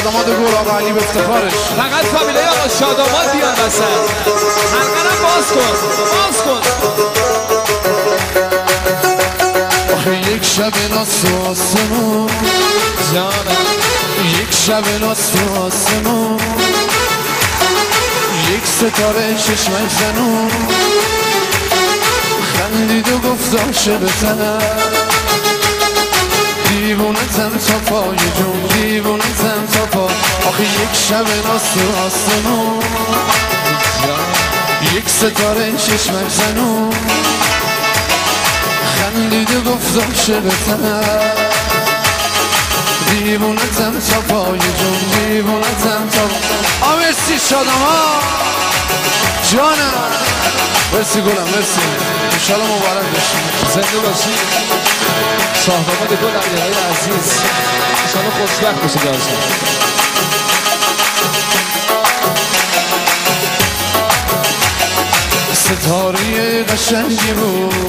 شاداماد گل آقا علی به افتخارش. فقط فامیله آقا شاداماد بیان وسط. حلقه باز کن باز کن. آخه یک شب ناس تو آسمون جانم، یک شب ناس تو آسمون، یک ستاره چشمک زنون خندید و گفت عاشقتم، دیوونتم تا پای جون، دیوونتم تا پا. آخه یک شب ناس تو آسمون، یک ستاره چشمک زنون خندید و گفت عاشقتم، دیوونتم تا پای جون، دیوونتم تا پا. مرسی شاداماد جانم، مرسی گلم، مرسی. انشالله مبارک باشی، زنده باشی. شاهنامه گل علیهای عزیز، انشالله خوشبخت باشی داشتم. ستاره قشنگی بود،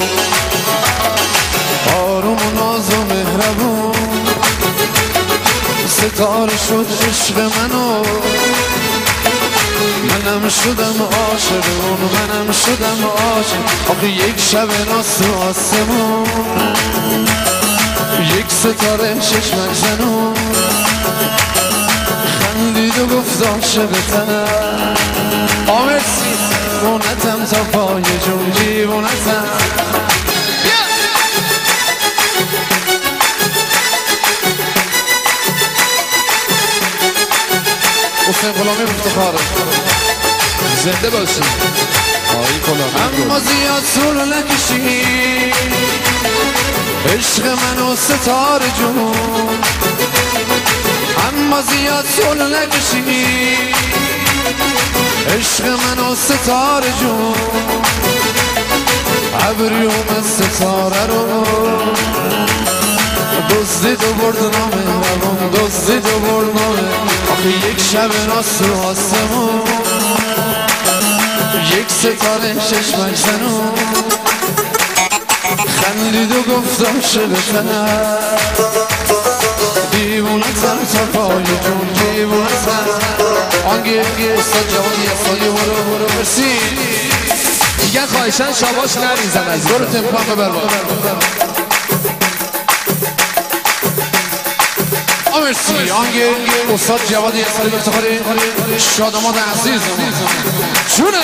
آروم و ناز و مهربون، ستاره شد عشق منو، منم شدم عاشق اون، منم شدم عاشق. آخه یک شب ناس تو آسمون، یک ستاره چشمک زنون خندید و گفت عاشقتم. مرسی دیوونتم تا پای جون، دیوونتم. حسین غلامی افتخاره، زنده باشی آقای غلامی. اما زیاد طول نکشی عشق من و ستاره جون، اما زیاد طول نکشی عشق من و ستاره جون. ابریوم ستاره رو دزدید و برد نامهربون، دزدید و برد نامه. آخه یک شب ناس تو آسمون، یک ستاره چشمک زنون خندید و گفت عاشقتم، دیوونتم تا پای جون، دیوونتم. آنگه استاد جوانی افسانی برو مرسی. دیگه خواهشن شاباش نریزن از برو تمپان ببر با. مرسی. آنگه استاد جوانی افسانی به افتخار شاداماد عزیز جونه.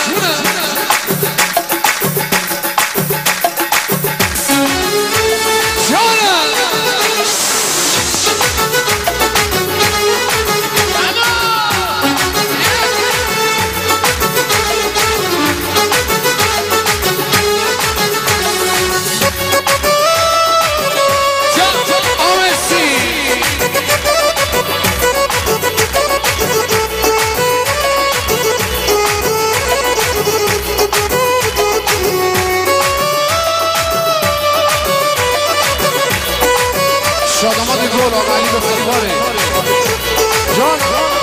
شاداماد گل آقا علی به افتخاره جان.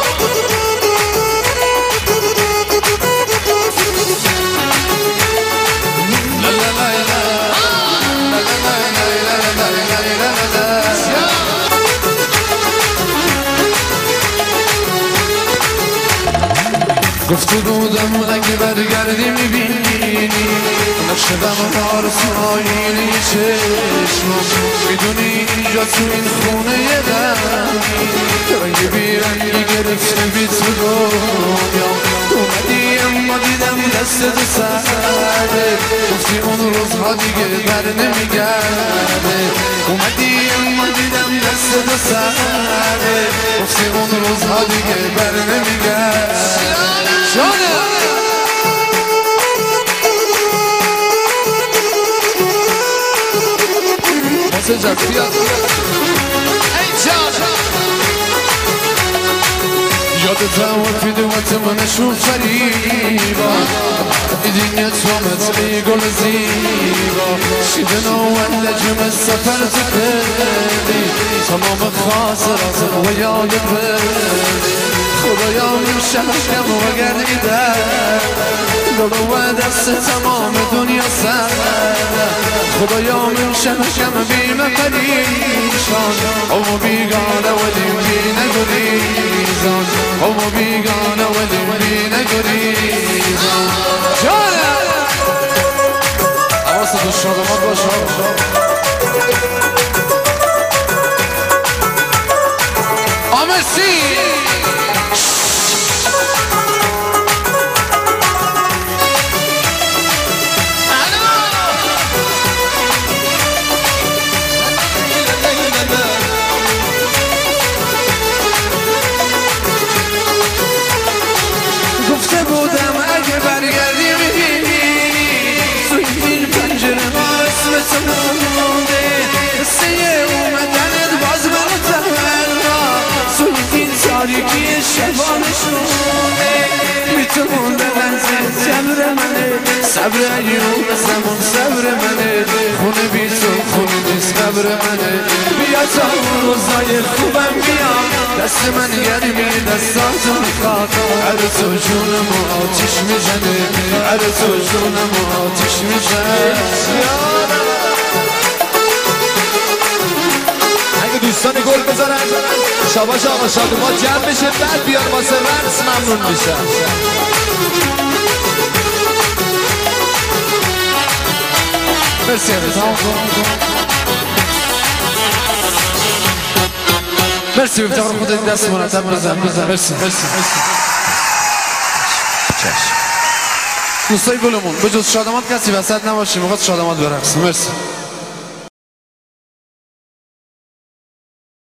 گفته بودم اگه برگردی میبینی نقشه غم آرزوهای چشمم، میدونی اینجا تو این خونه یه غمی رنگی بیرنگی گرفته بی تو دنیا. اومدی اما دیدم دست تو سرده، گفتی اون روزها دیگه بر نمیگرده. اومدی اما دیدم دست تو سرده، گفتی اون روزها دیگه بر نمیگرده. جانم حسین جان بیاد. ای جانم یادتم فیدوات من شو فریبا، دیدین تومت ای گل زیبا، شیدن و لجم سفر تکردی تمام خاطرات و یاد بردی. خدایا من شمشم و گردیدم دلو و دست تمام دنیا سرده. خدایا من شمشم بیم پریشان او بیگانه و دیم بی نگریزم. تاریکی شبانشونه میتونم بلنزه صبر منه صبر ایوب زمان صبر منه خونه بی تو خونه نیست قبر منه بیا تا اون روزای خوبم بیا دست من گرمی دستاتو میخواد هر تو جونمو آتیش میزنه هر تو جونمو آتیش میزنه اگه دوستان گل بذارن شاباش آقا شادوما جمع بشه بعد بیان واسه رقص ممنون میشن مرسی مرسی بفتخار خودت دست مرتب بزن مرسی دوستای گلمون به جز شادمات کسی وسط نباشیم موقع شادمات برقص مرسی